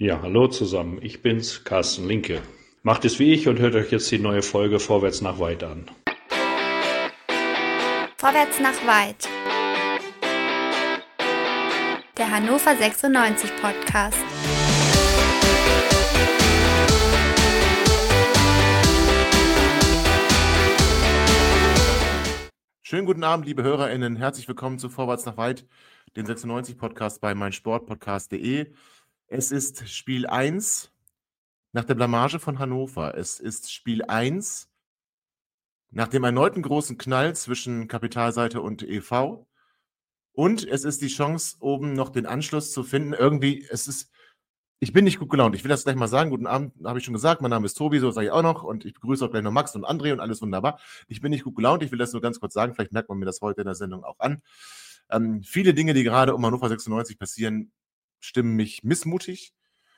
Ja, hallo zusammen. Ich bin's, Carsten Linke. Macht es wie ich und hört euch jetzt die neue Folge Vorwärts nach Weit an. Vorwärts nach Weit. Der Hannover 96 Podcast. Schönen guten Abend, liebe HörerInnen. Herzlich willkommen zu Vorwärts nach Weit, den 96 Podcast bei meinsportpodcast.de. Es ist Spiel 1 nach der Blamage von Hannover. Es ist Spiel 1 nach dem erneuten großen Knall zwischen Kapitalseite und e.V. Und es ist die Chance, oben noch den Anschluss zu finden. Ich bin nicht gut gelaunt. Ich will das gleich mal sagen. Guten Abend, habe ich schon gesagt. Mein Name ist Tobi, so sage ich auch noch. Und ich begrüße auch gleich noch Max und André und alles wunderbar. Ich bin nicht gut gelaunt. Ich will das nur ganz kurz sagen. Vielleicht merkt man mir das heute in der Sendung auch an. Viele Dinge, die gerade um Hannover 96 passieren, stimmen mich missmutig.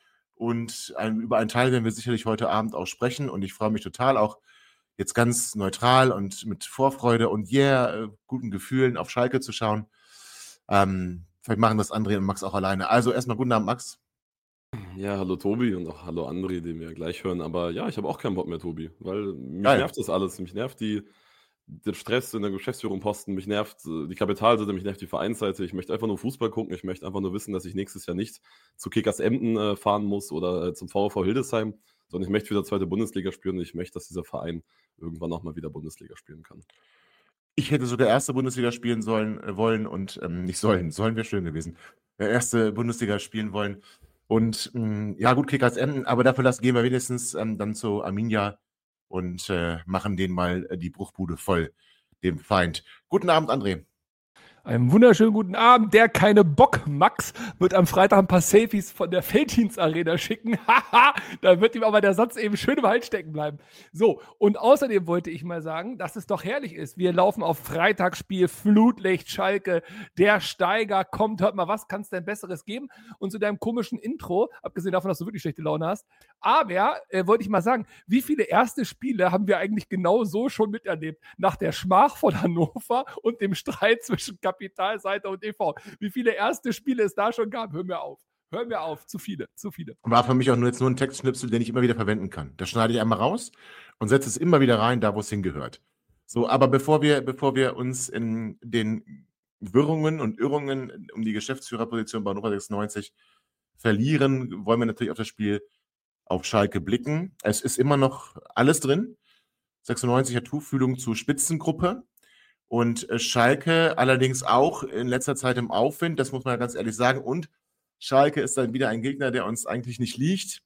Und über einen Teil werden wir sicherlich heute Abend auch sprechen. Und ich freue mich total auch jetzt ganz neutral und mit Vorfreude und guten Gefühlen auf Schalke zu schauen. Vielleicht machen das André und Max auch alleine. Also erstmal guten Abend, Max. Ja, hallo Tobi und auch hallo André, den wir gleich hören. Aber ja, ich habe auch keinen Bock mehr, Tobi, weil mich nervt das alles. Mich nervt der Stress in der Geschäftsführung Posten, mich nervt die Kapitalseite, mich nervt die Vereinsseite. Ich möchte einfach nur Fußball gucken. Ich möchte einfach nur wissen, dass ich nächstes Jahr nicht zu Kickers Emden fahren muss oder zum VfV Hildesheim, sondern ich möchte wieder zweite Bundesliga spielen und ich möchte, dass dieser Verein irgendwann auch mal wieder Bundesliga spielen kann. Ich hätte sogar erste Bundesliga spielen wollen und nicht sollen wäre schön gewesen. Erste Bundesliga spielen wollen. Und ja gut, Kickers Emden, aber dafür gehen wir wenigstens dann zu Arminia und machen denen mal die Bruchbude voll, dem Feind. Guten Abend, André. Einen wunderschönen guten Abend. Der keine Bock Max wird am Freitag ein paar Selfies von der Felddienst-Arena schicken. Haha, da wird ihm aber der Satz eben schön im Hals stecken bleiben. So, und außerdem wollte ich mal sagen, dass es doch herrlich ist. Wir laufen auf Freitagsspiel, Flutlicht, Schalke, der Steiger kommt. Hört mal, was kann es denn Besseres geben? Und zu deinem komischen Intro, abgesehen davon, dass du wirklich schlechte Laune hast, aber wollte ich mal sagen, wie viele erste Spiele haben wir eigentlich genau so schon miterlebt? Nach der Schmach von Hannover und dem Streit zwischen Kapitalseite und e.V. Wie viele erste Spiele es da schon gab? Hör mir auf. Zu viele. War für mich auch nur ein Textschnipsel, den ich immer wieder verwenden kann. Das schneide ich einmal raus und setze es immer wieder rein, da wo es hingehört. So, aber bevor wir uns in den Wirrungen und Irrungen um die Geschäftsführerposition bei Hannover 96 verlieren, wollen wir natürlich auf das Spiel auf Schalke blicken. Es ist immer noch alles drin. 96 hat Tuchfühlung zur Spitzengruppe. Und Schalke allerdings auch in letzter Zeit im Aufwind, das muss man ja ganz ehrlich sagen. Und Schalke ist dann wieder ein Gegner, der uns eigentlich nicht liegt.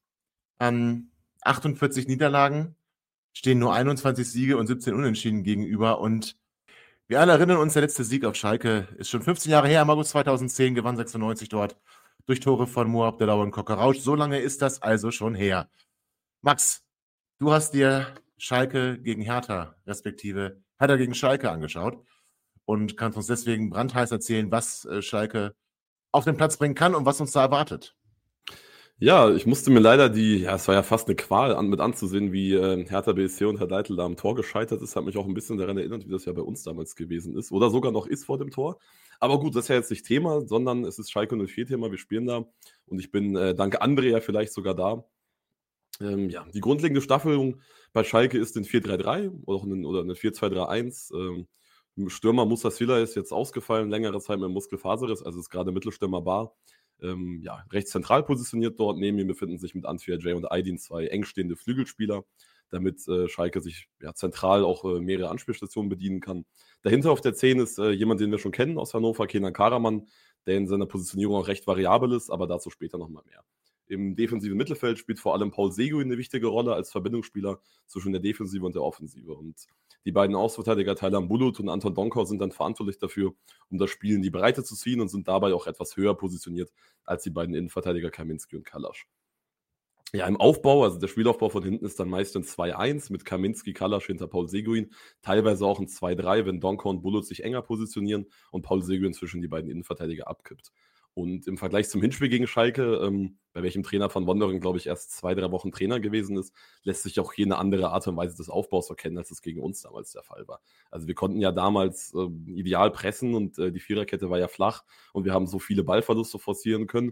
48 Niederlagen, stehen nur 21 Siege und 17 Unentschieden gegenüber. Und wir alle erinnern uns, der letzte Sieg auf Schalke ist schon 15 Jahre her. Im August 2010 gewann 96 dort durch Tore von Mo Abdellah und Kokarausch. So lange ist das also schon her. Max, du hast dir Schalke gegen Hertha, respektive Hertha gegen Schalke angeschaut und kannst uns deswegen brandheiß erzählen, was Schalke auf den Platz bringen kann und was uns da erwartet. Ja, ich musste mir leider es war ja fast eine Qual mit anzusehen, wie Hertha BSC und Herr Leitl da am Tor gescheitert ist. Hat mich auch ein bisschen daran erinnert, wie das ja bei uns damals gewesen ist oder sogar noch ist vor dem Tor. Aber gut, das ist ja jetzt nicht Thema, sondern es ist Schalke 04 Thema. Wir spielen da und ich bin dank André ja vielleicht sogar da. Die grundlegende Staffelung bei Schalke ist ein 4-3-3 oder eine 4-2-3-1. Stürmer Moussa Sylla ist jetzt ausgefallen, längere Zeit mit Muskelfaserriss, also ist gerade Mittelstürmer Bar. Recht zentral positioniert dort. Neben ihm befinden sich mit Antwi Jay und Aydin zwei engstehende Flügelspieler, damit Schalke sich zentral auch mehrere Anspielstationen bedienen kann. Dahinter auf der 10 ist jemand, den wir schon kennen aus Hannover, Kenan Karaman, der in seiner Positionierung auch recht variabel ist, aber dazu später nochmal mehr. Im defensiven Mittelfeld spielt vor allem Paul Seguin eine wichtige Rolle als Verbindungsspieler zwischen der Defensive und der Offensive. Und die beiden Außenverteidiger Taylan Bulut und Anton Donkor sind dann verantwortlich dafür, um das Spiel in die Breite zu ziehen und sind dabei auch etwas höher positioniert als die beiden Innenverteidiger Kaminski und Kalasch. Ja, im Aufbau, also der Spielaufbau von hinten ist dann meist ein 2-1 mit Kaminski, Kalasch hinter Paul Seguin, teilweise auch ein 2-3, wenn Donkor und Bulut sich enger positionieren und Paul Seguin zwischen die beiden Innenverteidiger abkippt. Und im Vergleich zum Hinspiel gegen Schalke, bei welchem Trainer von Wondering, glaube ich, erst 2-3 Wochen Trainer gewesen ist, lässt sich auch hier eine andere Art und Weise des Aufbaus erkennen, als es gegen uns damals der Fall war. Also wir konnten ja damals ideal pressen und die Viererkette war ja flach und wir haben so viele Ballverluste forcieren können.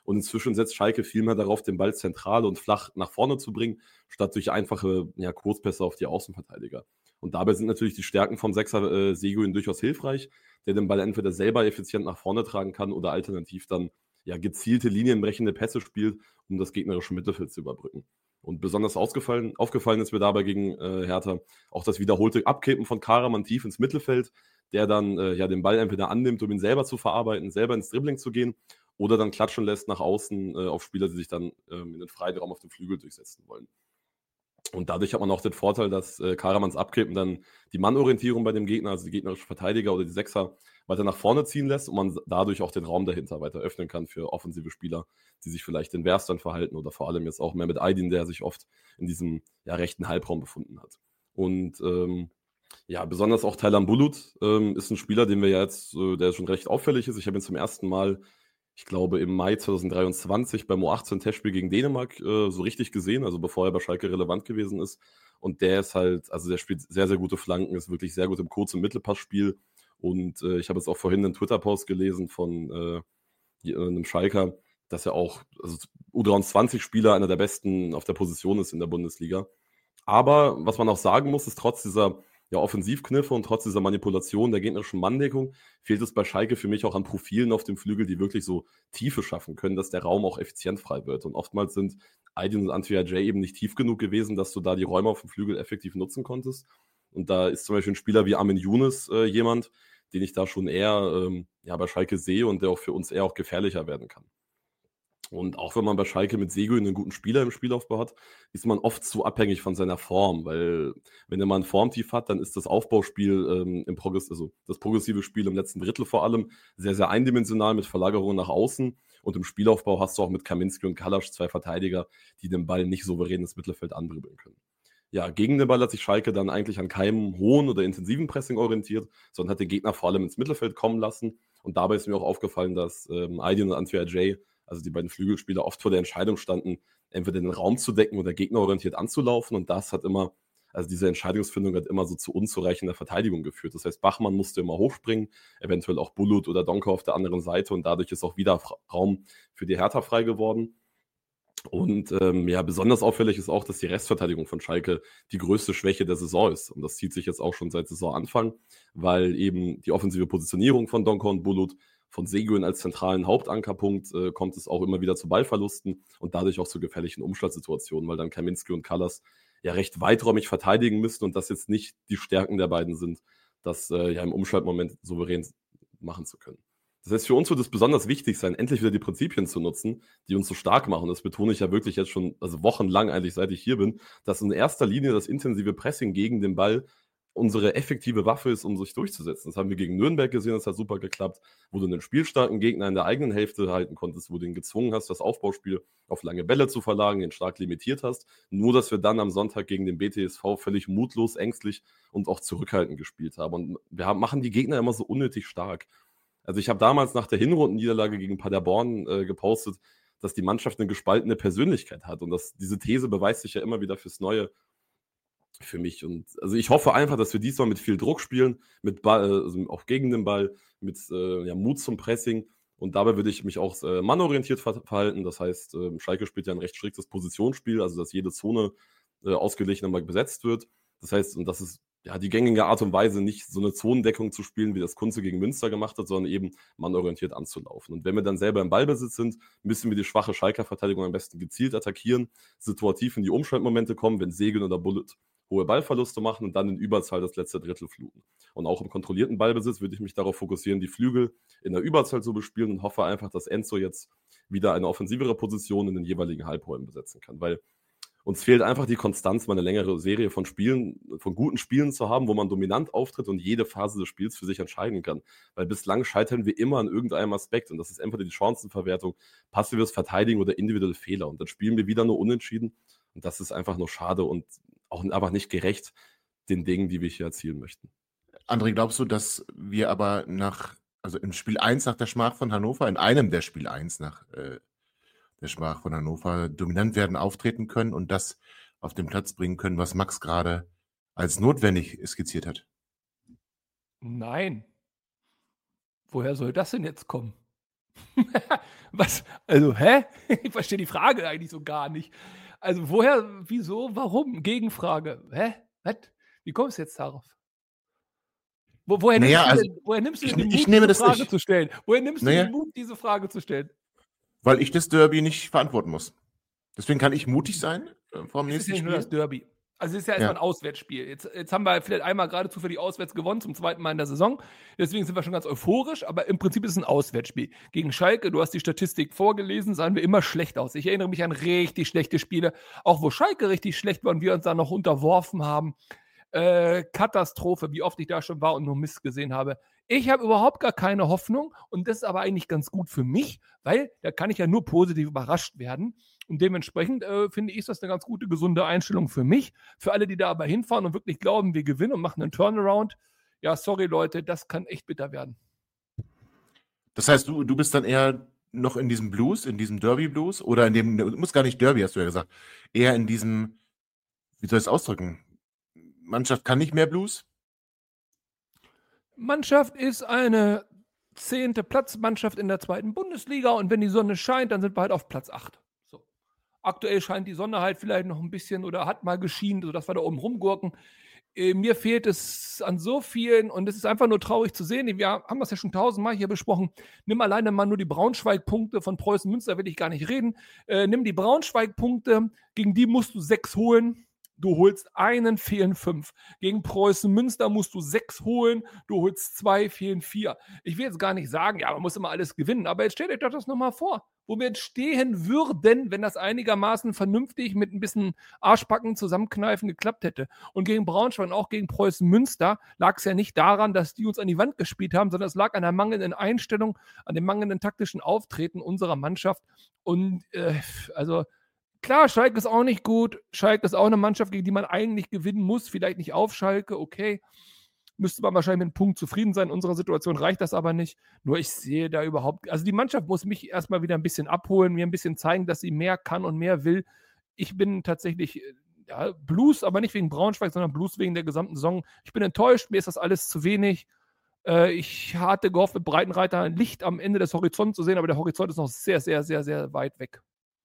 Und inzwischen setzt Schalke viel mehr darauf, den Ball zentral und flach nach vorne zu bringen, statt durch einfache Kurzpässe auf die Außenverteidiger. Und dabei sind natürlich die Stärken vom Sechser Seguin durchaus hilfreich, der den Ball entweder selber effizient nach vorne tragen kann oder alternativ dann gezielte linienbrechende Pässe spielt, um das gegnerische Mittelfeld zu überbrücken. Und besonders aufgefallen ist mir dabei gegen Hertha auch das wiederholte Abkippen von Karaman tief ins Mittelfeld, der dann den Ball entweder annimmt, um ihn selber zu verarbeiten, selber ins Dribbling zu gehen oder dann klatschen lässt nach außen auf Spieler, die sich dann in den freien Raum auf dem Flügel durchsetzen wollen. Und dadurch hat man auch den Vorteil, dass Karamans Abkippen dann die Mannorientierung bei dem Gegner, also die gegnerischen Verteidiger oder die Sechser, weiter nach vorne ziehen lässt und man dadurch auch den Raum dahinter weiter öffnen kann für offensive Spieler, die sich vielleicht in Werstern verhalten oder vor allem jetzt auch mehr mit Aydin, der sich oft in diesem rechten Halbraum befunden hat. Und besonders auch Taylan Bulut ist ein Spieler, den wir jetzt, der schon recht auffällig ist. Ich habe ihn zum ersten Mal, ich glaube, im Mai 2023 beim U18-Testspiel gegen Dänemark so richtig gesehen, also bevor er bei Schalke relevant gewesen ist. Und der ist halt, also der spielt sehr, sehr gute Flanken, ist wirklich sehr gut im Kurz- und Mittelpassspiel. Und ich habe jetzt auch vorhin einen Twitter-Post gelesen von einem Schalker, dass er auch, also U23-Spieler, einer der besten auf der Position ist in der Bundesliga. Aber was man auch sagen muss, ist trotz dieser Offensivkniffe und trotz dieser Manipulation der gegnerischen Manndeckung fehlt es bei Schalke für mich auch an Profilen auf dem Flügel, die wirklich so Tiefe schaffen können, dass der Raum auch effizient frei wird. Und oftmals sind Aydin und Antwi Ajay eben nicht tief genug gewesen, dass du da die Räume auf dem Flügel effektiv nutzen konntest. Und da ist zum Beispiel ein Spieler wie Armin Younes jemand, den ich da schon eher bei Schalke sehe und der auch für uns eher auch gefährlicher werden kann. Und auch wenn man bei Schalke mit Seguin einen guten Spieler im Spielaufbau hat, ist man oft zu abhängig von seiner Form, weil wenn er mal ein Formtief hat, dann ist das Aufbauspiel das progressive Spiel im letzten Drittel vor allem sehr, sehr eindimensional mit Verlagerungen nach außen und im Spielaufbau hast du auch mit Kaminski und Kalasch zwei Verteidiger, die den Ball nicht souverän ins Mittelfeld andribbeln können. Ja, gegen den Ball hat sich Schalke dann eigentlich an keinem hohen oder intensiven Pressing orientiert, sondern hat den Gegner vor allem ins Mittelfeld kommen lassen und dabei ist mir auch aufgefallen, dass Aydin und Antwi Ajay, also die beiden Flügelspieler, oft vor der Entscheidung standen, entweder den Raum zu decken oder gegnerorientiert anzulaufen. Und das hat immer, also diese Entscheidungsfindung hat immer so zu unzureichender Verteidigung geführt. Das heißt, Bachmann musste immer hochspringen, eventuell auch Bulut oder Donker auf der anderen Seite. Und dadurch ist auch wieder Raum für die Hertha frei geworden. Und besonders auffällig ist auch, dass die Restverteidigung von Schalke die größte Schwäche der Saison ist. Und das zieht sich jetzt auch schon seit Saisonanfang, weil eben die offensive Positionierung von Donker und Bulut, von Seguin als zentralen Hauptankerpunkt kommt es auch immer wieder zu Ballverlusten und dadurch auch zu gefährlichen Umschaltsituationen, weil dann Kaminski und Kallas recht weiträumig verteidigen müssen und das jetzt nicht die Stärken der beiden sind, das im Umschaltmoment souverän machen zu können. Das heißt, für uns wird es besonders wichtig sein, endlich wieder die Prinzipien zu nutzen, die uns so stark machen. Das betone ich ja wirklich jetzt schon, also wochenlang eigentlich, seit ich hier bin, dass in erster Linie das intensive Pressing gegen den Ball unsere effektive Waffe ist, um sich durchzusetzen. Das haben wir gegen Nürnberg gesehen, das hat super geklappt, wo du einen spielstarken Gegner in der eigenen Hälfte halten konntest, wo du ihn gezwungen hast, das Aufbauspiel auf lange Bälle zu verlagern, den stark limitiert hast. Nur, dass wir dann am Sonntag gegen den BTSV völlig mutlos, ängstlich und auch zurückhaltend gespielt haben. Und wir machen die Gegner immer so unnötig stark. Also ich habe damals nach der Hinrundenniederlage gegen Paderborn gepostet, dass die Mannschaft eine gespaltene Persönlichkeit hat. Und diese These beweist sich ja immer wieder fürs Neue für mich. Und also ich hoffe einfach, dass wir diesmal mit viel Druck spielen, mit Ball, also auch gegen den Ball, mit Mut zum Pressing. Und dabei würde ich mich auch mannorientiert verhalten. Das heißt, Schalke spielt ja ein recht striktes Positionsspiel, also dass jede Zone ausgeglichen einmal besetzt wird. Das heißt, und das ist die gängige Art und Weise, nicht so eine Zonendeckung zu spielen, wie das Kunze gegen Münster gemacht hat, sondern eben mannorientiert anzulaufen. Und wenn wir dann selber im Ballbesitz sind, müssen wir die schwache Schalker Verteidigung am besten gezielt attackieren, situativ in die Umschaltmomente kommen, wenn Seguin oder Bulut hohe Ballverluste machen und dann in Überzahl das letzte Drittel fluten. Und auch im kontrollierten Ballbesitz würde ich mich darauf fokussieren, die Flügel in der Überzahl zu bespielen und hoffe einfach, dass Enzo jetzt wieder eine offensivere Position in den jeweiligen Halbräumen besetzen kann, weil uns fehlt einfach die Konstanz, mal eine längere Serie von Spielen, von guten Spielen zu haben, wo man dominant auftritt und jede Phase des Spiels für sich entscheiden kann. Weil bislang scheitern wir immer an irgendeinem Aspekt und das ist entweder die Chancenverwertung, passives Verteidigen oder individuelle Fehler. Und dann spielen wir wieder nur unentschieden und das ist einfach nur schade und auch einfach nicht gerecht den Dingen, die wir hier erzielen möchten. André, glaubst du, dass wir aber im Spiel 1 nach der Schmach von Hannover, in einem der Spiel 1 nach der Schmach von Hannover, dominant werden, auftreten können und das auf den Platz bringen können, was Max gerade als notwendig skizziert hat? Nein. Woher soll das denn jetzt kommen? Was? Also, hä? Ich verstehe die Frage eigentlich so gar nicht. Also, woher, wieso, warum? Gegenfrage. Hä? Was? Wie kommst du jetzt darauf? Woher Naja, also nimmst du ich, denn den ich Mut, nehme diese das Frage nicht. zu stellen? Woher nimmst du Naja, den Mut, diese Frage zu stellen? weil ich das Derby nicht verantworten muss. Deswegen kann ich mutig sein vor dem Es ist nächsten ja nicht nur das Spiel. Derby. Also es ist ja erstmal ein Ja. Auswärtsspiel. Jetzt haben wir vielleicht einmal gerade zufällig auswärts gewonnen, zum zweiten Mal in der Saison. Deswegen sind wir schon ganz euphorisch, aber im Prinzip ist es ein Auswärtsspiel. Gegen Schalke, du hast die Statistik vorgelesen, sahen wir immer schlecht aus. Ich erinnere mich an richtig schlechte Spiele, auch wo Schalke richtig schlecht war und wir uns da noch unterworfen haben. Katastrophe, wie oft ich da schon war und nur Mist gesehen habe. Ich habe überhaupt gar keine Hoffnung und das ist aber eigentlich ganz gut für mich, weil da kann ich ja nur positiv überrascht werden. Und dementsprechend finde ich, ist das eine ganz gute, gesunde Einstellung für mich. Für alle, die da aber hinfahren und wirklich glauben, wir gewinnen und machen einen Turnaround. Ja, sorry Leute, das kann echt bitter werden. Das heißt, du bist dann eher noch in diesem Blues, in diesem Derby-Blues oder in dem, du musst gar nicht Derby, hast du ja gesagt, eher in diesem, wie soll ich es ausdrücken? Mannschaft kann nicht mehr Blues? Mannschaft ist eine 10. Platzmannschaft in der 2. Bundesliga und wenn die Sonne scheint, dann sind wir halt auf Platz 8. So. Aktuell scheint die Sonne halt vielleicht noch ein bisschen oder hat mal geschienen, sodass wir da oben rumgurken. Mir fehlt es an so vielen und es ist einfach nur traurig zu sehen. Wir haben das ja schon 1000-mal hier besprochen. Nimm alleine mal nur die Braunschweig-Punkte von Preußen Münster, will ich gar nicht reden. Nimm die Braunschweig-Punkte, gegen die musst du 6 holen. Du holst einen, fehlen 5. Gegen Preußen Münster musst du 6 holen, du holst 2, fehlen 4. Ich will jetzt gar nicht sagen, ja, man muss immer alles gewinnen, aber jetzt stellt euch doch das nochmal vor, wo wir jetzt stehen würden, wenn das einigermaßen vernünftig mit ein bisschen Arschbacken zusammenkneifen geklappt hätte. Und gegen Braunschweig und auch gegen Preußen Münster lag es ja nicht daran, dass die uns an die Wand gespielt haben, sondern es lag an der mangelnden Einstellung, an dem mangelnden taktischen Auftreten unserer Mannschaft. Und also klar, Schalke ist auch nicht gut. Schalke ist auch eine Mannschaft, gegen die man eigentlich gewinnen muss. Vielleicht nicht auf Schalke, okay. Müsste man wahrscheinlich mit einem Punkt zufrieden sein. In unserer Situation reicht das aber nicht. Nur ich sehe da überhaupt, also die Mannschaft muss mich erstmal wieder ein bisschen abholen, mir ein bisschen zeigen, dass sie mehr kann und mehr will. Ich bin tatsächlich, ja, Blues, aber nicht wegen Braunschweig, sondern Blues wegen der gesamten Saison. Ich bin enttäuscht, mir ist das alles zu wenig. Ich hatte gehofft, mit Breitenreiter ein Licht am Ende des Horizonts zu sehen, aber der Horizont ist noch sehr, sehr, sehr, sehr weit weg.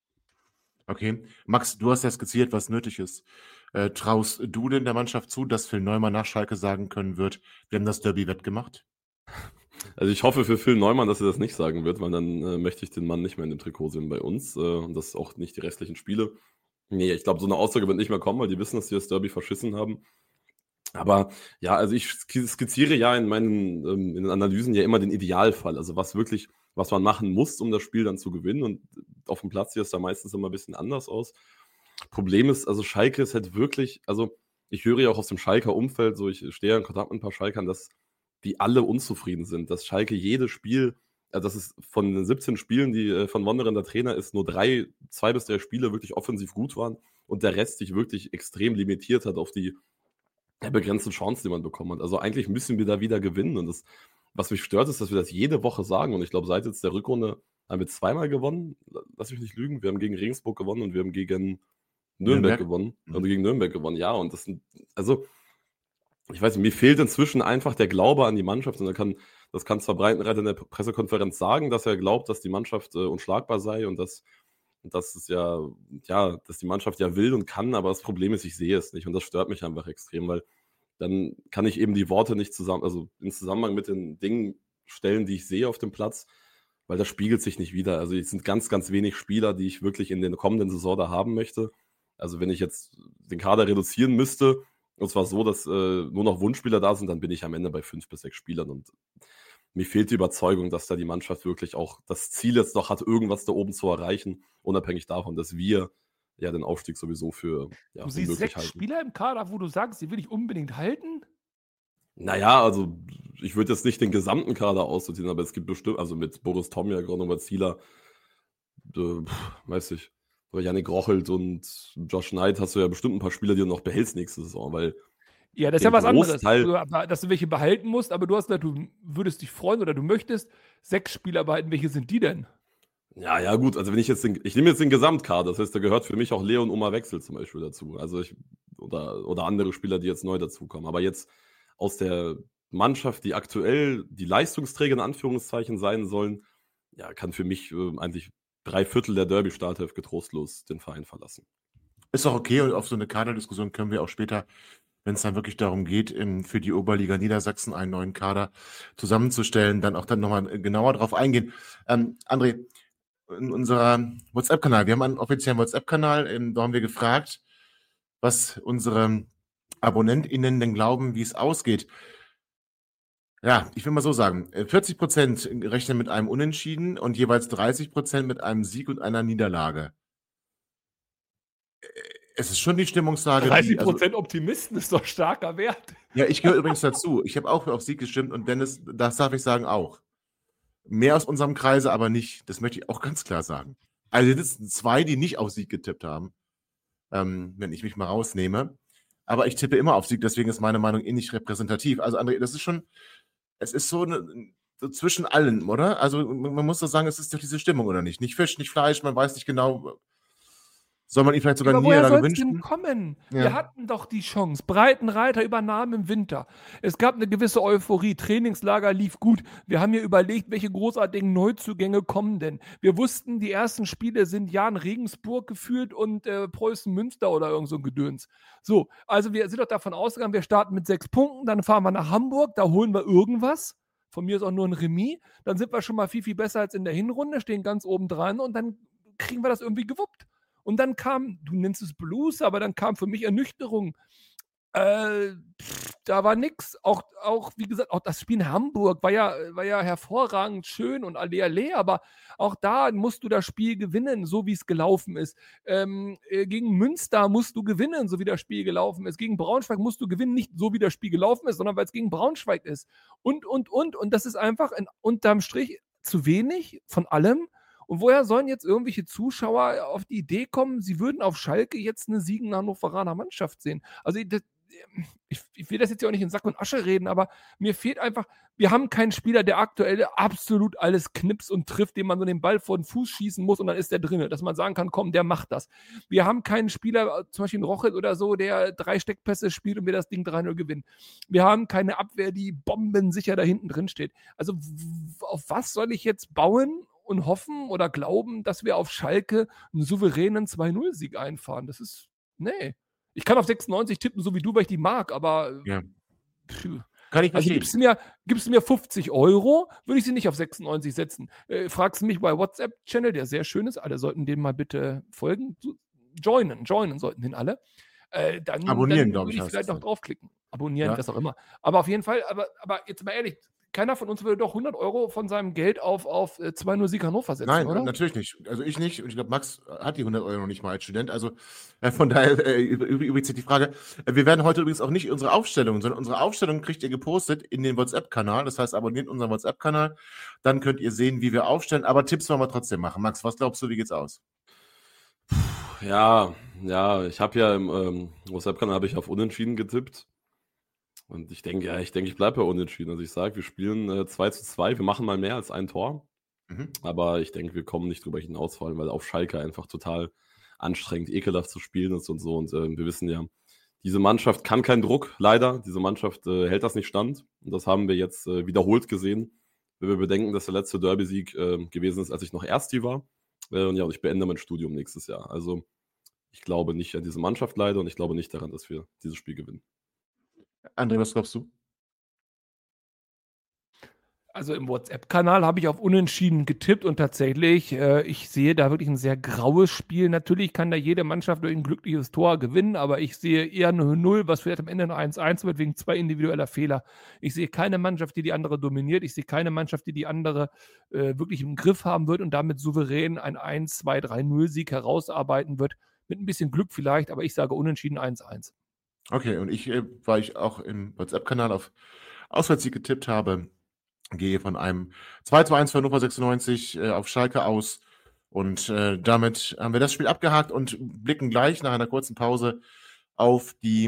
Okay. Max, du hast ja skizziert, was nötig ist. Traust du denn der Mannschaft zu, dass Phil Neumann nach Schalke sagen können wird, wir haben das Derby wettgemacht? Also ich hoffe für Phil Neumann, dass er das nicht sagen wird, weil dann möchte ich den Mann nicht mehr in dem Trikot sehen bei uns und das auch nicht die restlichen Spiele. Nee, ich glaube, so eine Aussage wird nicht mehr kommen, weil die wissen, dass sie das Derby verschissen haben. Aber ja, also ich skizziere ja in meinen in den Analysen ja immer den Idealfall, also was man machen muss, um das Spiel dann zu gewinnen. Und auf dem Platz sieht es da meistens immer ein bisschen anders aus. Problem ist, also Schalke ist halt wirklich, also ich höre ja auch aus dem Schalker Umfeld, so ich stehe ja in Kontakt mit ein paar Schalkern, dass die alle unzufrieden sind, dass Schalke jedes Spiel, also dass es von den 17 Spielen, die von Wonderen der Trainer ist, nur 2 bis 3 Spiele wirklich offensiv gut waren und der Rest sich wirklich extrem limitiert hat auf die begrenzten Chancen, die man bekommen hat. Also eigentlich müssen wir da wieder gewinnen und das, was mich stört, ist, dass wir das jede Woche sagen und ich glaube, seit jetzt der Rückrunde haben wir 2-mal gewonnen, lass mich nicht lügen, wir haben gegen Regensburg gewonnen und wir haben gegen Nürnberg gewonnen, also gegen Nürnberg gewonnen, ja, und das sind, also ich weiß nicht, mir fehlt inzwischen einfach der Glaube an die Mannschaft und das kann zwar Breitenreiter in der Pressekonferenz sagen, dass er glaubt, dass die Mannschaft unschlagbar sei und dass es ja, dass die Mannschaft ja will und kann, aber das Problem ist, ich sehe es nicht und das stört mich einfach extrem, weil dann kann ich eben die Worte nicht also in Zusammenhang mit den Dingen stellen, die ich sehe auf dem Platz, weil das spiegelt sich nicht wieder. Also es sind ganz, ganz wenig Spieler, die ich wirklich in der kommenden Saison da haben möchte. Also wenn ich jetzt den Kader reduzieren müsste, und zwar so, dass nur noch Wunschspieler da sind, dann bin ich am Ende bei 5 bis 6 Spielern und mir fehlt die Überzeugung, dass da die Mannschaft wirklich auch das Ziel jetzt noch hat, irgendwas da oben zu erreichen, unabhängig davon, dass wir ja den Aufstieg sowieso für du siehst unmöglich 6 halten. Spieler im Kader, wo du sagst, die will ich unbedingt halten? Naja, also ich würde jetzt nicht den gesamten Kader aussortieren, aber es gibt bestimmt, also mit Boris Tomja, Gronover Zieler, weiß ich, oder Yannick Rochelt und Josh Knight hast du ja bestimmt ein paar Spieler, die du noch behältst nächste Saison, weil Ja, das ist ja was anderes, dass du welche behalten musst, aber du hast gesagt, du würdest dich freuen oder du möchtest 6 Spieler behalten. Welche sind die denn? Ja, gut, also wenn ich nehme jetzt den Gesamtkader, das heißt, da gehört für mich auch Leon Oma Wechsel zum Beispiel dazu. Also oder andere Spieler, die jetzt neu dazukommen. Aber jetzt aus der Mannschaft, die aktuell die Leistungsträger in Anführungszeichen sein sollen, kann für mich eigentlich 3/4 der Derby-Startelf getrostlos den Verein verlassen. Ist auch okay, und auf so eine Kaderdiskussion können wir auch später, wenn es dann wirklich darum geht, für die Oberliga Niedersachsen einen neuen Kader zusammenzustellen, dann nochmal genauer drauf eingehen. André, in unserer WhatsApp-Kanal, wir haben einen offiziellen WhatsApp-Kanal, da haben wir gefragt, was unsere AbonnentInnen denn glauben, wie es ausgeht. Ja, ich will mal so sagen, 40% rechnen mit einem Unentschieden und jeweils 30% mit einem Sieg und einer Niederlage. Es ist schon die Stimmungslage. 30% Optimisten ist doch starker Wert. Ja, ich gehöre übrigens dazu. Ich habe auch auf Sieg gestimmt und Dennis, das darf ich sagen, auch. Mehr aus unserem Kreise aber nicht. Das möchte ich auch ganz klar sagen. Also das sind 2, die nicht auf Sieg getippt haben, wenn ich mich mal rausnehme. Aber ich tippe immer auf Sieg, deswegen ist meine Meinung nicht repräsentativ. Also André, das ist schon, es ist so zwischen allen, oder? Also man muss doch sagen, es ist doch diese Stimmung, oder nicht? Nicht Fisch, nicht Fleisch, man weiß nicht genau. Soll man ihn vielleicht sogar Aber woher Niederlage soll es denn wünschen? kommen? Ja. Wir hatten doch die Chance. Breitenreiter übernahm im Winter. Es gab eine gewisse Euphorie. Trainingslager lief gut. Wir haben hier überlegt, welche großartigen Neuzugänge kommen denn. Wir wussten, die ersten Spiele sind Jan Regensburg geführt und Preußen Münster oder irgend so ein Gedöns. So, also wir sind doch davon ausgegangen, wir starten mit 6 Punkten, dann fahren wir nach Hamburg, da holen wir irgendwas. Von mir ist auch nur ein Remis. Dann sind wir schon mal viel, viel besser als in der Hinrunde, stehen ganz oben dran und dann kriegen wir das irgendwie gewuppt. Und dann kam, du nennst es Blues, aber dann kam für mich Ernüchterung. Da war nix. Auch, wie gesagt, auch das Spiel in Hamburg war ja hervorragend schön und alle, aber auch da musst du das Spiel gewinnen, so wie es gelaufen ist. Gegen Münster musst du gewinnen, so wie das Spiel gelaufen ist. Gegen Braunschweig musst du gewinnen, nicht so wie das Spiel gelaufen ist, sondern weil es gegen Braunschweig ist. Und das ist einfach unterm Strich zu wenig von allem. Und woher sollen jetzt irgendwelche Zuschauer auf die Idee kommen, sie würden auf Schalke jetzt eine siegende Hannoveraner Mannschaft sehen? Also ich will das jetzt ja auch nicht in Sack und Asche reden, aber mir fehlt einfach, wir haben keinen Spieler, der aktuell absolut alles knips und trifft, dem man so den Ball vor den Fuß schießen muss und dann ist der drinne, dass man sagen kann, komm, der macht das. Wir haben keinen Spieler, zum Beispiel einen Rochel oder so, der 3 Steckpässe spielt und wir das Ding 3-0 gewinnen. Wir haben keine Abwehr, die bombensicher da hinten drin steht. Also auf was soll ich jetzt bauen und hoffen oder glauben, dass wir auf Schalke einen souveränen 2-0-Sieg einfahren? Das ist, nee. Ich kann auf 96 tippen, so wie du, weil ich die mag, aber Ja. Pfuh. Kann ich Also verstehen. gibst du mir 50 €, würde ich sie nicht auf 96 setzen. Fragst du mich bei WhatsApp-Channel, der sehr schön ist, alle sollten dem mal bitte folgen. Joinen sollten den alle. Dann Abonnieren, dann glaube würde ich, ich heißt vielleicht es. noch draufklicken. Abonnieren, Ja. was auch immer. Aber auf jeden Fall, aber jetzt mal ehrlich, keiner von uns würde doch 100 € von seinem Geld auf 2-0 Sieg Hannover setzen, Nein, oder? natürlich nicht. Also ich nicht. Und ich glaube, Max hat die 100 € noch nicht mal als Student. Also von daher übrigens die Frage. Wir werden heute übrigens auch nicht unsere Aufstellung, sondern unsere Aufstellung kriegt ihr gepostet in den WhatsApp-Kanal. Das heißt, abonniert unseren WhatsApp-Kanal. Dann könnt ihr sehen, wie wir aufstellen. Aber Tipps wollen wir trotzdem machen. Max, was glaubst du, wie geht's aus? Ja, ich habe ja im WhatsApp-Kanal habe ich auf Unentschieden getippt. Und ich denke, ich bleibe bei Unentschieden. Also ich sage, wir spielen 2:2, wir machen mal mehr als ein Tor. Mhm. Aber ich denke, wir kommen nicht drüber hinaus, vor allem, weil auf Schalke einfach total anstrengend, ekelhaft zu spielen ist und so. Und wir wissen ja, diese Mannschaft kann keinen Druck, leider. Diese Mannschaft hält das nicht stand. Und das haben wir jetzt wiederholt gesehen, wenn wir bedenken, dass der letzte Derby-Sieg gewesen ist, als ich noch Ersti war. Und ich beende mein Studium nächstes Jahr. Also ich glaube nicht an diese Mannschaft leider und ich glaube nicht daran, dass wir dieses Spiel gewinnen. André, was glaubst du? Also im WhatsApp-Kanal habe ich auf Unentschieden getippt und tatsächlich, ich sehe da wirklich ein sehr graues Spiel. Natürlich kann da jede Mannschaft durch ein glückliches Tor gewinnen, aber ich sehe eher eine 0, was vielleicht am Ende ein 1-1 wird, wegen 2 individueller Fehler. Ich sehe keine Mannschaft, die andere dominiert. Ich sehe keine Mannschaft, die andere wirklich im Griff haben wird und damit souverän ein 1-2-3-0-Sieg herausarbeiten wird. Mit ein bisschen Glück vielleicht, aber ich sage Unentschieden 1-1. Okay, und weil ich auch im WhatsApp-Kanal auf Auswärtssieg getippt habe, gehe von einem 2:1 für Hannover 96 auf Schalke aus. Und damit haben wir das Spiel abgehakt und blicken gleich nach einer kurzen Pause auf die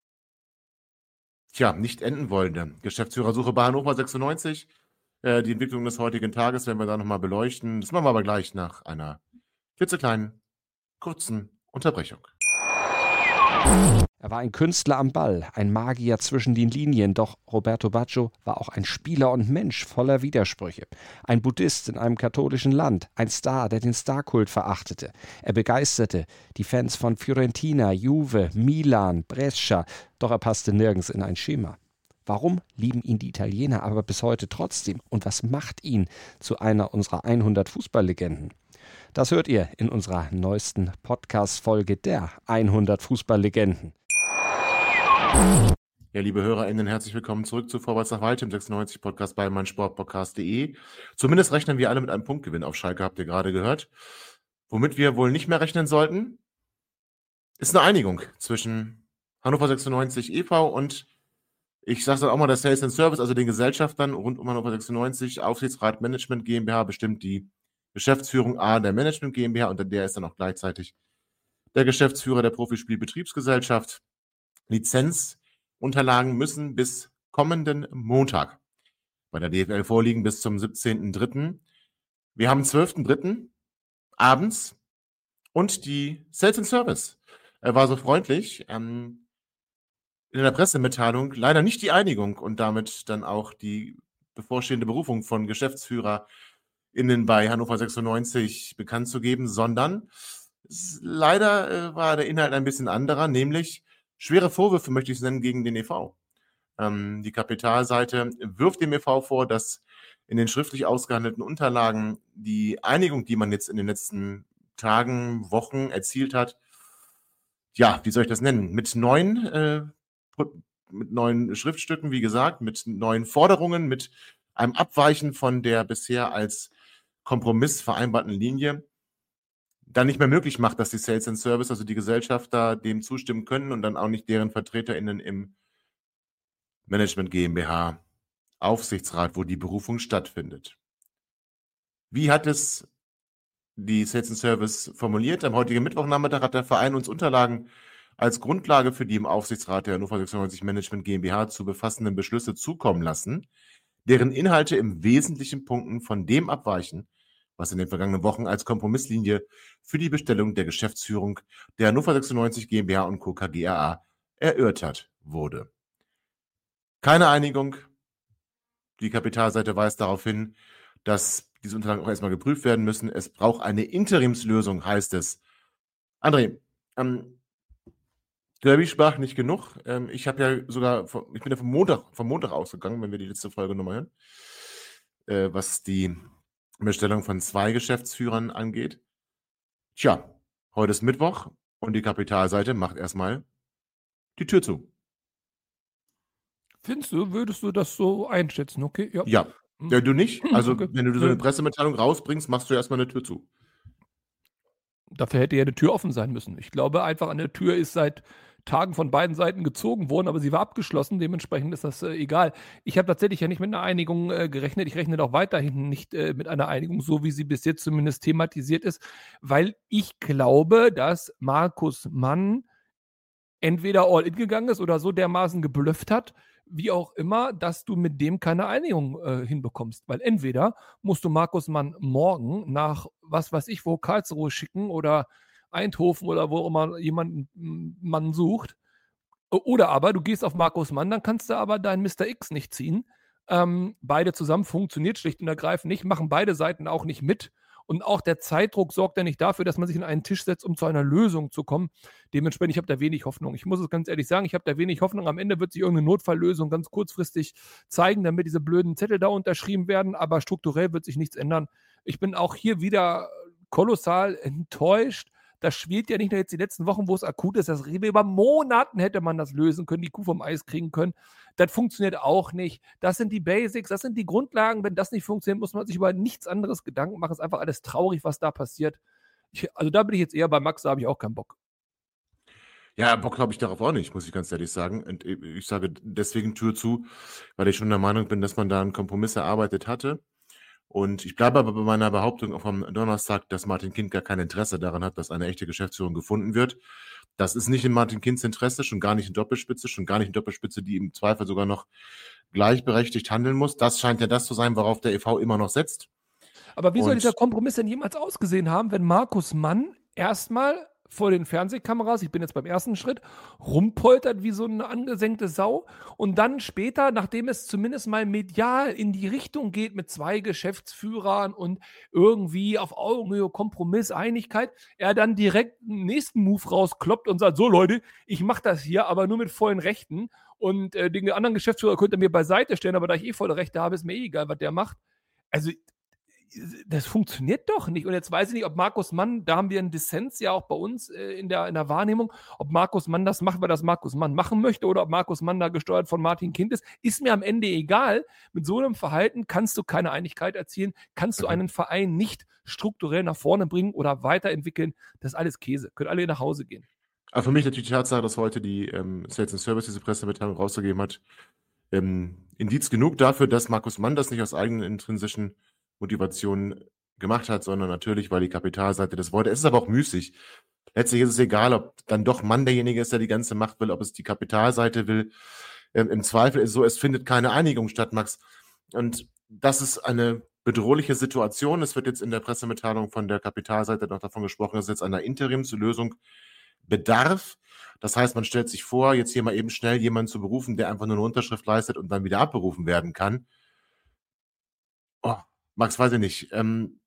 nicht enden wollende Geschäftsführersuche bei Hannover 96. Die Entwicklung des heutigen Tages werden wir da nochmal beleuchten. Das machen wir aber gleich nach einer klitzekleinen, kurzen Unterbrechung. Er war ein Künstler am Ball, ein Magier zwischen den Linien, doch Roberto Baggio war auch ein Spieler und Mensch voller Widersprüche. Ein Buddhist in einem katholischen Land, ein Star, der den Starkult verachtete. Er begeisterte die Fans von Fiorentina, Juve, Milan, Brescia, doch er passte nirgends in ein Schema. Warum lieben ihn die Italiener aber bis heute trotzdem? Und was macht ihn zu einer unserer 100 Fußballlegenden? Das hört ihr in unserer neuesten Podcast-Folge der 100 Fußballlegenden. Ja, liebe HörerInnen, herzlich willkommen zurück zu Vorwärts nach Weit, im 96-Podcast bei meinsportpodcast.de. Zumindest rechnen wir alle mit einem Punktgewinn auf Schalke, habt ihr gerade gehört. Womit wir wohl nicht mehr rechnen sollten, ist eine Einigung zwischen Hannover 96 e.V. und, ich sage dann auch mal, der Sales and Service, also den Gesellschaftern rund um Hannover 96, Aufsichtsrat Management GmbH, bestimmt die Geschäftsführung A der Management GmbH, unter der ist dann auch gleichzeitig der Geschäftsführer der Profispielbetriebsgesellschaft. Lizenzunterlagen müssen bis kommenden Montag bei der DFL vorliegen, bis zum 17.03. Wir haben 12.03. abends und die Sales and Service war so freundlich, in der Pressemitteilung leider nicht die Einigung und damit dann auch die bevorstehende Berufung von GeschäftsführerInnen bei Hannover 96 bekannt zu geben, sondern leider war der Inhalt ein bisschen anderer, nämlich schwere Vorwürfe, möchte ich es nennen, gegen den e.V. Die Kapitalseite wirft dem e.V. vor, dass in den schriftlich ausgehandelten Unterlagen die Einigung, die man jetzt in den letzten Tagen, Wochen erzielt hat, ja, wie soll ich das nennen, mit neuen Schriftstücken, wie gesagt, mit neuen Forderungen, mit einem Abweichen von der bisher als Kompromiss vereinbarten Linie, dann nicht mehr möglich macht, dass die Sales and Service, also die Gesellschafter, dem zustimmen können und dann auch nicht deren VertreterInnen im Management GmbH Aufsichtsrat, wo die Berufung stattfindet. Wie hat es die Sales and Service formuliert? Am heutigen Mittwochnachmittag hat der Verein uns Unterlagen als Grundlage für die im Aufsichtsrat der Hannover 96 Management GmbH zu befassenden Beschlüsse zukommen lassen, deren Inhalte im wesentlichen Punkten von dem abweichen, was in den vergangenen Wochen als Kompromisslinie für die Bestellung der Geschäftsführung der Hannover 96 GmbH und Co. KGaA erörtert wurde. Keine Einigung. Die Kapitalseite weist darauf hin, dass diese Unterlagen auch erstmal geprüft werden müssen. Es braucht eine Interimslösung, heißt es. André, Derby sprach nicht genug. Ich bin ja vom Montag ausgegangen, wenn wir die letzte Folge nochmal hören, was die Bestellung von 2 Geschäftsführern angeht. Tja, heute ist Mittwoch und die Kapitalseite macht erstmal die Tür zu. Findest du, würdest du das so einschätzen? Okay, ja. Ja, du nicht? Also, Okay. wenn du so eine Pressemitteilung rausbringst, machst du erstmal eine Tür zu. Dafür hätte ja eine Tür offen sein müssen. Ich glaube einfach, an der Tür ist seit Tagen von beiden Seiten gezogen worden, aber sie war abgeschlossen, dementsprechend ist das egal. Ich habe tatsächlich ja nicht mit einer Einigung gerechnet. Ich rechne auch weiterhin nicht mit einer Einigung, so wie sie bis jetzt zumindest thematisiert ist, weil ich glaube, dass Markus Mann entweder all in gegangen ist oder so dermaßen geblufft hat, wie auch immer, dass du mit dem keine Einigung hinbekommst. Weil entweder musst du Markus Mann morgen nach, was weiß ich, wo Karlsruhe schicken oder Eindhoven oder wo immer jemanden Mann sucht. Oder aber du gehst auf Markus Mann, dann kannst du aber deinen Mr. X nicht ziehen. Beide zusammen funktioniert schlicht und ergreifend nicht, machen beide Seiten auch nicht mit. Und auch der Zeitdruck sorgt ja nicht dafür, dass man sich an einen Tisch setzt, um zu einer Lösung zu kommen. Dementsprechend, ich habe da wenig Hoffnung. Ich muss es ganz ehrlich sagen, ich habe da wenig Hoffnung. Am Ende wird sich irgendeine Notfalllösung ganz kurzfristig zeigen, damit diese blöden Zettel da unterschrieben werden. Aber strukturell wird sich nichts ändern. Ich bin auch hier wieder kolossal enttäuscht. Das spielt ja nicht nur jetzt die letzten Wochen, wo es akut ist. Das über Monaten hätte man das lösen können, die Kuh vom Eis kriegen können. Das funktioniert auch nicht. Das sind die Basics, das sind die Grundlagen. Wenn das nicht funktioniert, muss man sich über nichts anderes Gedanken machen. Es ist einfach alles traurig, was da passiert. Also da bin ich jetzt eher bei Max, da habe ich auch keinen Bock. Ja, Bock habe ich darauf auch nicht, muss ich ganz ehrlich sagen. Und ich sage deswegen Tür zu, weil ich schon der Meinung bin, dass man da einen Kompromiss erarbeitet hatte. Und ich bleibe aber bei meiner Behauptung auch am Donnerstag, dass Martin Kind gar kein Interesse daran hat, dass eine echte Geschäftsführung gefunden wird. Das ist nicht in Martin Kinds Interesse, schon gar nicht in Doppelspitze, die im Zweifel sogar noch gleichberechtigt handeln muss. Das scheint ja das zu sein, worauf der e.V. immer noch setzt. Aber wie soll dieser Kompromiss denn jemals ausgesehen haben, wenn Markus Mann erstmal vor den Fernsehkameras, ich bin jetzt beim ersten Schritt, rumpoltert wie so eine angesenkte Sau und dann später, nachdem es zumindest mal medial in die Richtung geht mit 2 Geschäftsführern und irgendwie auf Augenhöhe, Kompromiss, Einigkeit, er dann direkt einen nächsten Move rauskloppt und sagt, so Leute, ich mache das hier, aber nur mit vollen Rechten und den anderen Geschäftsführer könnt ihr mir beiseite stellen, aber da ich volle Rechte habe, ist mir egal, was der macht. Also das funktioniert doch nicht. Und jetzt weiß ich nicht, ob Markus Mann, da haben wir einen Dissens ja auch bei uns in der Wahrnehmung, ob Markus Mann das macht, weil das Markus Mann machen möchte oder ob Markus Mann da gesteuert von Martin Kind ist mir am Ende egal. Mit so einem Verhalten kannst du keine Einigkeit erzielen, kannst du einen Verein nicht strukturell nach vorne bringen oder weiterentwickeln. Das ist alles Käse. Können alle nach Hause gehen. Aber für mich natürlich die Tatsache, dass heute die Sales and Service diese Pressemitteilung rausgegeben hat, Indiz genug dafür, dass Markus Mann das nicht aus eigenen intrinsischen Motivationen gemacht hat, sondern natürlich, weil die Kapitalseite das wollte. Es ist aber auch müßig. Letztlich ist es egal, ob dann doch Mann derjenige ist, der die ganze Macht will, ob es die Kapitalseite will. Im Zweifel ist es so, es findet keine Einigung statt, Max. Und das ist eine bedrohliche Situation. Es wird jetzt in der Pressemitteilung von der Kapitalseite noch davon gesprochen, dass es jetzt einer Interimslösung bedarf. Das heißt, man stellt sich vor, jetzt hier mal eben schnell jemanden zu berufen, der einfach nur eine Unterschrift leistet und dann wieder abberufen werden kann. Oh, Max, weiß ich nicht. Fände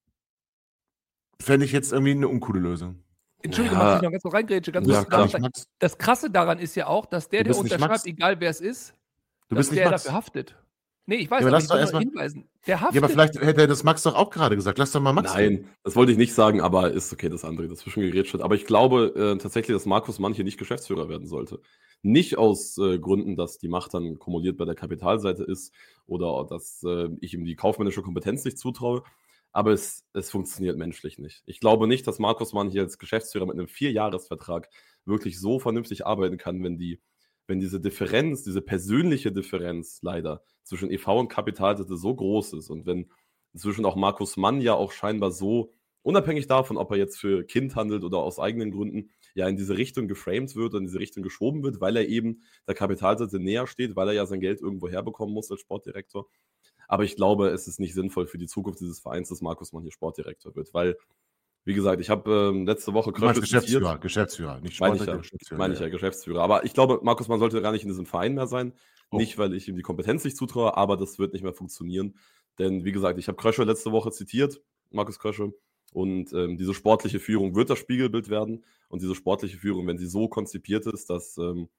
ich jetzt irgendwie eine uncoole Lösung. Entschuldigung, Ja. Max, ich noch ganz so reingrätsche. Ganz Ja, kurz klar. sagen. Das Krasse daran ist ja auch, dass der Du bist nicht unterschreibt, Max. egal wer es ist, Du dass bist nicht der Max. dafür haftet. Nee, ich weiß, Ja, aber aber lass ich doch will erst nur mal- hinweisen. Der haftet. Ja, aber vielleicht hätte das Max doch auch gerade gesagt. Lass doch mal Max reden. Nein, das wollte ich nicht sagen, aber ist okay, dass André dazwischen gerätscht hat. Aber ich glaube tatsächlich, dass Markus Mann hier nicht Geschäftsführer werden sollte. Nicht aus Gründen, dass die Macht dann kumuliert bei der Kapitalseite ist oder dass ich ihm die kaufmännische Kompetenz nicht zutraue. Aber es funktioniert menschlich nicht. Ich glaube nicht, dass Markus Mann hier als Geschäftsführer mit einem 4-Jahres-Vertrag wirklich so vernünftig arbeiten kann, wenn diese Differenz, diese persönliche Differenz leider zwischen e.V. und Kapitalseite so groß ist und wenn inzwischen auch Markus Mann ja auch scheinbar so, unabhängig davon, ob er jetzt für Kind handelt oder aus eigenen Gründen, ja in diese Richtung geframed wird und in diese Richtung geschoben wird, weil er eben der Kapitalseite näher steht, weil er ja sein Geld irgendwo herbekommen muss als Sportdirektor. Aber ich glaube, es ist nicht sinnvoll für die Zukunft dieses Vereins, dass Markus Mann hier Sportdirektor wird, weil, wie gesagt, ich habe letzte Woche Du meinst Krösche zitiert. Geschäftsführer, nicht Meine ich Sportler, ja, Geschäftsführer. meine ich ja, Geschäftsführer. Aber ich glaube, Markus Mann sollte gar nicht in diesem Verein mehr sein. Oh. Nicht, weil ich ihm die Kompetenz nicht zutraue, aber das wird nicht mehr funktionieren. Denn, wie gesagt, ich habe Krösche letzte Woche zitiert, Markus Krösche. Und diese sportliche Führung wird das Spiegelbild werden. Und diese sportliche Führung, wenn sie so konzipiert ist, dass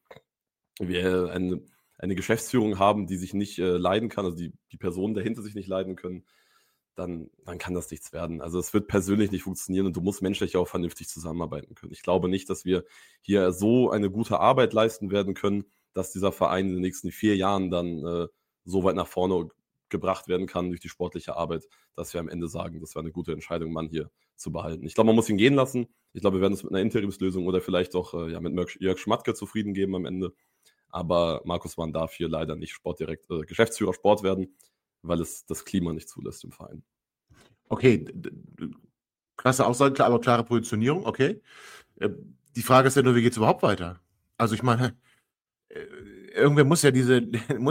wir eine Geschäftsführung haben, die sich nicht leiden kann, also die Personen dahinter sich nicht leiden können, dann kann das nichts werden. Also es wird persönlich nicht funktionieren und du musst menschlich auch vernünftig zusammenarbeiten können. Ich glaube nicht, dass wir hier so eine gute Arbeit leisten werden können, dass dieser Verein in den nächsten 4 Jahren dann so weit nach vorne gebracht werden kann durch die sportliche Arbeit, dass wir am Ende sagen, das war eine gute Entscheidung, Mann hier zu behalten. Ich glaube, man muss ihn gehen lassen. Ich glaube, wir werden uns mit einer Interimslösung oder vielleicht auch mit Jörg Schmatke zufrieden geben am Ende. Aber Markus Mann darf hier leider nicht Geschäftsführer Sport werden, weil es das Klima nicht zulässt im Verein. Okay, krasse Aussage, aber klare Positionierung, okay. Die Frage ist ja nur, wie geht es überhaupt weiter? Also ich meine, irgendwer muss ja diese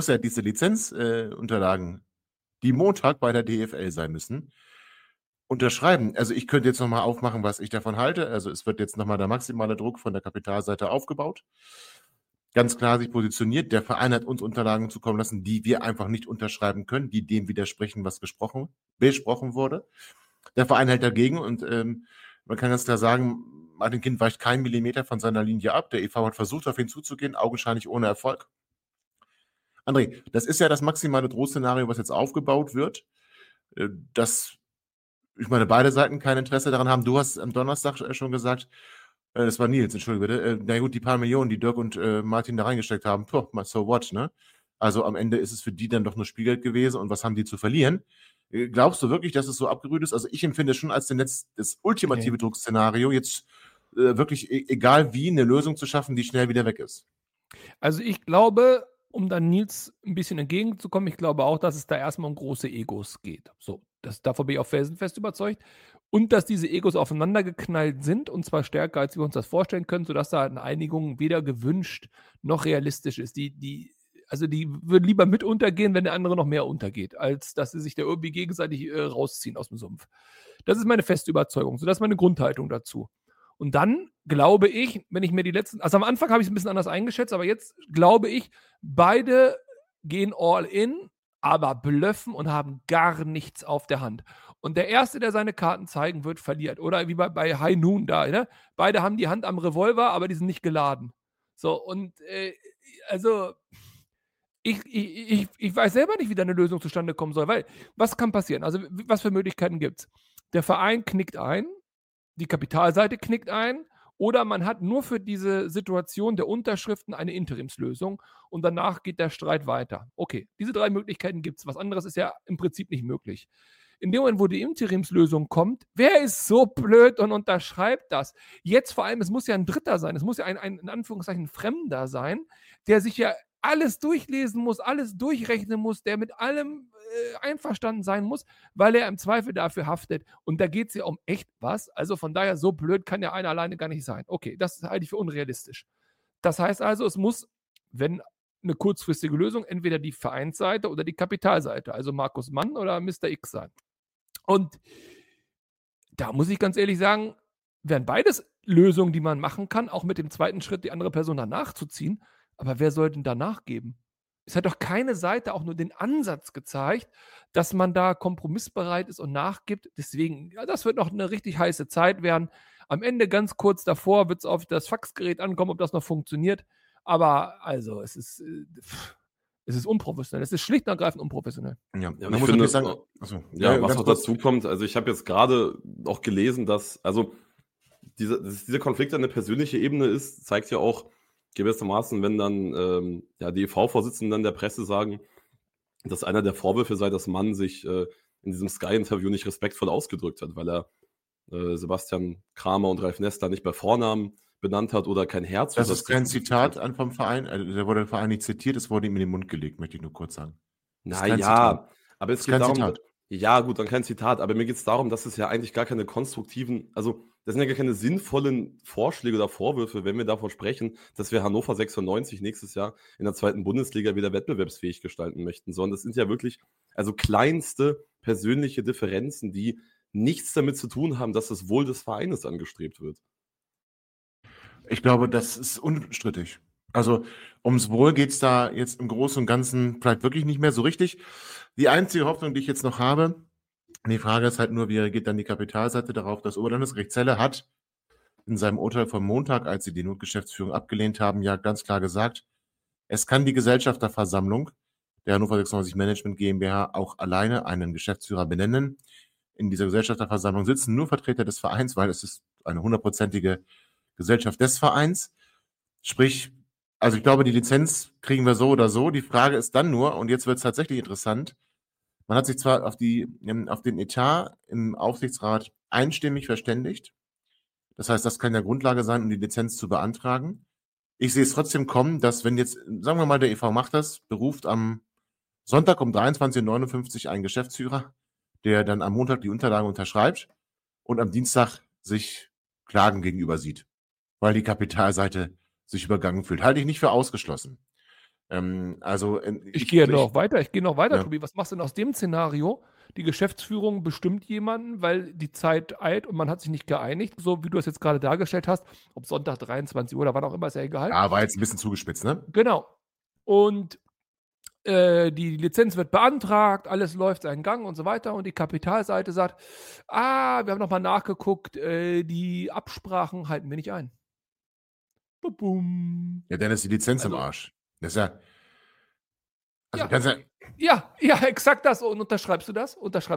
Lizenzunterlagen, die Montag bei der DFL sein müssen, unterschreiben. Also ich könnte jetzt nochmal aufmachen, was ich davon halte. Also es wird jetzt nochmal der maximale Druck von der Kapitalseite aufgebaut. Ganz klar sich positioniert. Der Verein hat uns Unterlagen zukommen lassen, die wir einfach nicht unterschreiben können, die dem widersprechen, was besprochen wurde. Der Verein hält dagegen und man kann ganz klar sagen, Martin Kind weicht keinen Millimeter von seiner Linie ab. Der e.V. hat versucht, auf ihn zuzugehen, augenscheinlich ohne Erfolg. André, das ist ja das maximale Drohszenario, was jetzt aufgebaut wird. Ich meine, beide Seiten kein Interesse daran haben. Du hast am Donnerstag schon gesagt, das war Nils, entschuldige bitte. Na gut, die paar Millionen, die Dirk und Martin da reingesteckt haben, so what, ne? Also am Ende ist es für die dann doch nur Spielgeld gewesen und was haben die zu verlieren? Glaubst du wirklich, dass es so abgerührt ist? Also ich empfinde es schon als das ultimative Druckszenario, jetzt wirklich, egal wie, eine Lösung zu schaffen, die schnell wieder weg ist. Also ich glaube, um dann Nils ein bisschen entgegenzukommen, ich glaube auch, dass es da erstmal um große Egos geht. So, davon bin ich auch felsenfest überzeugt. Und dass diese Egos aufeinander geknallt sind, und zwar stärker, als wir uns das vorstellen können, sodass da eine Einigung weder gewünscht noch realistisch ist. Die würden lieber mit untergehen, wenn der andere noch mehr untergeht, als dass sie sich da irgendwie gegenseitig rausziehen aus dem Sumpf. Das ist meine feste Überzeugung. So, das ist meine Grundhaltung dazu. Und dann glaube ich, wenn ich mir also am Anfang habe ich es ein bisschen anders eingeschätzt, aber jetzt glaube ich, beide gehen all in, aber blöffen und haben gar nichts auf der Hand. Und der Erste, der seine Karten zeigen wird, verliert. Oder wie bei High Noon da, ne? Beide haben die Hand am Revolver, aber die sind nicht geladen. So, und also ich weiß selber nicht, wie da eine Lösung zustande kommen soll, weil was kann passieren? Also was für Möglichkeiten gibt es? Der Verein knickt ein, die Kapitalseite knickt ein, oder man hat nur für diese Situation der Unterschriften eine Interimslösung und danach geht der Streit weiter. Okay, diese 3 Möglichkeiten gibt es. Was anderes ist ja im Prinzip nicht möglich. In dem Moment, wo die Interimslösung kommt, wer ist so blöd und unterschreibt das? Jetzt vor allem, es muss ja ein Dritter sein, es muss ja ein in Anführungszeichen Fremder sein, der sich ja alles durchlesen muss, alles durchrechnen muss, der mit allem einverstanden sein muss, weil er im Zweifel dafür haftet. Und da geht es ja um echt was. Also von daher, so blöd kann ja einer alleine gar nicht sein. Okay, das halte ich für unrealistisch. Das heißt also, es muss, wenn eine kurzfristige Lösung, entweder die Vereinsseite oder die Kapitalseite, also Markus Mann oder Mr. X sein. Und da muss ich ganz ehrlich sagen, wären beides Lösungen, die man machen kann, auch mit dem zweiten Schritt, die andere Person danach zu ziehen. Aber wer soll denn danach geben? Es hat doch keine Seite auch nur den Ansatz gezeigt, dass man da kompromissbereit ist und nachgibt. Deswegen, ja, das wird noch eine richtig heiße Zeit werden. Am Ende, ganz kurz davor, wird es auf das Faxgerät ankommen, ob das noch funktioniert. Aber also, es ist unprofessionell. Es ist schlicht und ergreifend unprofessionell. Ja, Ja, man ich muss finde, natürlich sagen, was ganz noch kurz. dazu kommt, also ich habe jetzt gerade auch gelesen, dass dieser Konflikt eine persönliche Ebene ist, zeigt ja auch gewissermaßen, wenn dann die EV-Vorsitzenden dann der Presse sagen, dass einer der Vorwürfe sei, dass Mann sich in diesem Sky-Interview nicht respektvoll ausgedrückt hat, weil er Sebastian Kramer und Ralf Nester nicht bei Vornamen benannt hat oder kein Herz. Das ist kein Zitat vom Verein, also da wurde der Verein nicht zitiert, es wurde ihm in den Mund gelegt, möchte ich nur kurz sagen. Das ist kein Zitat. aber es Das ist geht kein darum, Zitat. ja gut, dann kein Zitat, aber mir geht es darum, dass es ja eigentlich gar keine konstruktiven, also das sind ja gar keine sinnvollen Vorschläge oder Vorwürfe, wenn wir davon sprechen, dass wir Hannover 96 nächstes Jahr in der 2. Bundesliga wieder wettbewerbsfähig gestalten möchten, sondern das sind ja wirklich also kleinste persönliche Differenzen, die nichts damit zu tun haben, dass das Wohl des Vereines angestrebt wird. Ich glaube, das ist unstrittig. Also ums Wohl geht es da jetzt im Großen und Ganzen vielleicht wirklich nicht mehr so richtig. Die einzige Hoffnung, die ich jetzt noch habe, die Frage ist halt nur, wie reagiert dann die Kapitalseite darauf? Das Oberlandesgericht Celle hat in seinem Urteil vom Montag, als sie die Notgeschäftsführung abgelehnt haben, ja ganz klar gesagt, es kann die Gesellschafterversammlung der Hannover 96 Management GmbH auch alleine einen Geschäftsführer benennen. In dieser Gesellschafterversammlung sitzen nur Vertreter des Vereins, weil es ist eine 100%ige Gesellschaft des Vereins. Sprich, also ich glaube, die Lizenz kriegen wir so oder so. Die Frage ist dann nur, und jetzt wird es tatsächlich interessant, man hat sich zwar auf den Etat im Aufsichtsrat einstimmig verständigt. Das heißt, das kann ja Grundlage sein, um die Lizenz zu beantragen. Ich sehe es trotzdem kommen, dass wenn jetzt, sagen wir mal, der e.V. macht das, beruft am Sonntag um 23:59 Uhr einen Geschäftsführer, der dann am Montag die Unterlagen unterschreibt und am Dienstag sich Klagen gegenüber sieht, weil die Kapitalseite sich übergangen fühlt. Halte ich nicht für ausgeschlossen. Ich gehe noch weiter, Ja. Tobi. Was machst du denn aus dem Szenario? Die Geschäftsführung bestimmt jemanden, weil die Zeit eilt und man hat sich nicht geeinigt, so wie du es jetzt gerade dargestellt hast. Ob Sonntag 23 Uhr oder wann auch immer, ist ja egal. Ja, war jetzt ein bisschen zugespitzt, ne? Genau. Und die Lizenz wird beantragt, alles läuft seinen Gang und so weiter. Und die Kapitalseite sagt, wir haben nochmal nachgeguckt, die Absprachen halten wir nicht ein. Bum. Ja, dann ist die Lizenz im Also- Arsch. Das ist ja. Also Ja. kannst ja. Ja, exakt das. Und unterschreibst du das?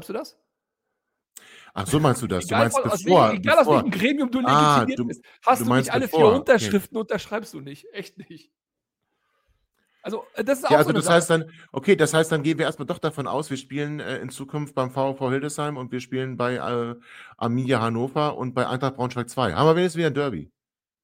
Ach, so meinst du das? Egal, du meinst egal aus welchem Gremium du legitimiert du- bist. Hast du du meinst nicht alle bevor, 4 Unterschriften, unterschreibst du nicht. Echt nicht. Also, das ist auch Ja, so also eine das Sache. heißt dann gehen wir erstmal doch davon aus, wir spielen in Zukunft beim VfV Hildesheim und wir spielen bei Arminia Hannover und bei Eintracht Braunschweig 2. Haben wir wenigstens wieder ein Derby.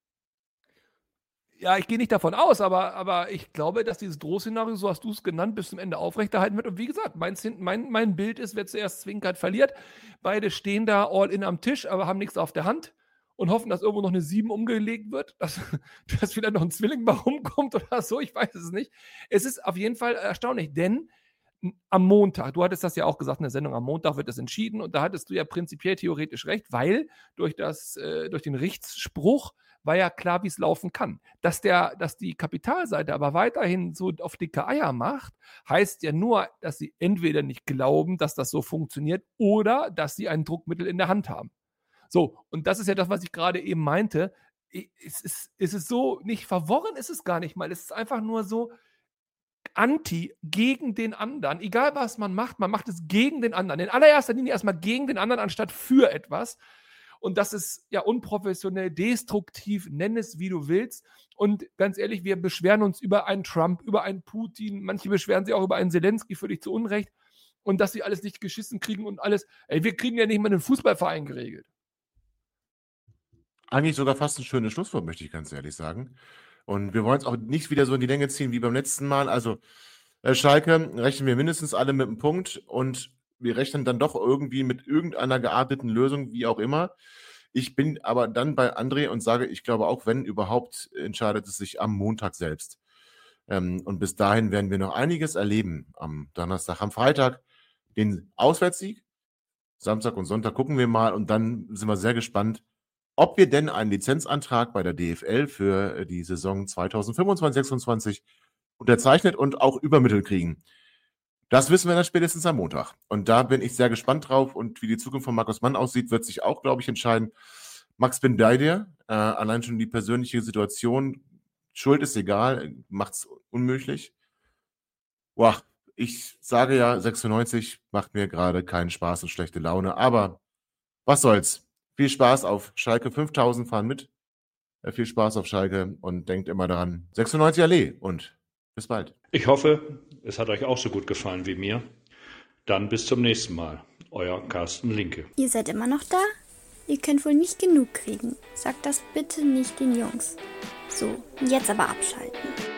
Ja, ich gehe nicht davon aus, aber ich glaube, dass dieses Drohszenario, so hast du es genannt, bis zum Ende aufrechterhalten wird. Und wie gesagt, mein Bild ist, wer zuerst zwinkert, verliert. Beide stehen da all in am Tisch, aber haben nichts auf der Hand und hoffen, dass irgendwo noch eine 7 umgelegt wird, dass vielleicht noch ein Zwilling mal rumkommt oder so, ich weiß es nicht. Es ist auf jeden Fall erstaunlich, denn am Montag, du hattest das ja auch gesagt in der Sendung, am Montag wird das entschieden und da hattest du ja prinzipiell theoretisch recht, weil durch den Rechtsspruch war ja klar, wie es laufen kann. Dass die Kapitalseite aber weiterhin so auf dicke Eier macht, heißt ja nur, dass sie entweder nicht glauben, dass das so funktioniert oder dass sie ein Druckmittel in der Hand haben. So, und das ist ja das, was ich gerade eben meinte. Es ist so, nicht verworren ist es gar nicht mal. Es ist einfach nur so gegen den anderen. Egal, was man macht es gegen den anderen. In allererster Linie erstmal gegen den anderen, anstatt für etwas. Und das ist ja unprofessionell, destruktiv, nenn es wie du willst. Und ganz ehrlich, wir beschweren uns über einen Trump, über einen Putin. Manche beschweren sich auch über einen Zelensky, völlig zu Unrecht. Und dass sie alles nicht geschissen kriegen und alles. Ey, wir kriegen ja nicht mal einen Fußballverein geregelt. Eigentlich sogar fast ein schönes Schlusswort, möchte ich ganz ehrlich sagen. Und wir wollen es auch nicht wieder so in die Länge ziehen wie beim letzten Mal. Also Schalke rechnen wir mindestens alle mit einem Punkt und wir rechnen dann doch irgendwie mit irgendeiner gearteten Lösung, wie auch immer. Ich bin aber dann bei André und sage, ich glaube auch, wenn überhaupt, entscheidet es sich am Montag selbst. Und bis dahin werden wir noch einiges erleben. Am Donnerstag, am Freitag den Auswärtssieg. Samstag und Sonntag gucken wir mal und dann sind wir sehr gespannt, ob wir denn einen Lizenzantrag bei der DFL für die Saison 2025/26 unterzeichnet und auch übermittelt kriegen. Das wissen wir dann spätestens am Montag. Und da bin ich sehr gespannt drauf. Und wie die Zukunft von Markus Mann aussieht, wird sich auch, glaube ich, entscheiden. Max, bin bei dir. Allein schon die persönliche Situation. Schuld ist egal, macht es unmöglich. Boah, ich sage ja, 96 macht mir gerade keinen Spaß und schlechte Laune. Aber was soll's. Viel Spaß auf Schalke. 5000 fahren mit. Viel Spaß auf Schalke und denkt immer daran. 96 Allee und bis bald. Ich hoffe, es hat euch auch so gut gefallen wie mir. Dann bis zum nächsten Mal. Euer Carsten Linke. Ihr seid immer noch da? Ihr könnt wohl nicht genug kriegen. Sagt das bitte nicht den Jungs. So, jetzt aber abschalten.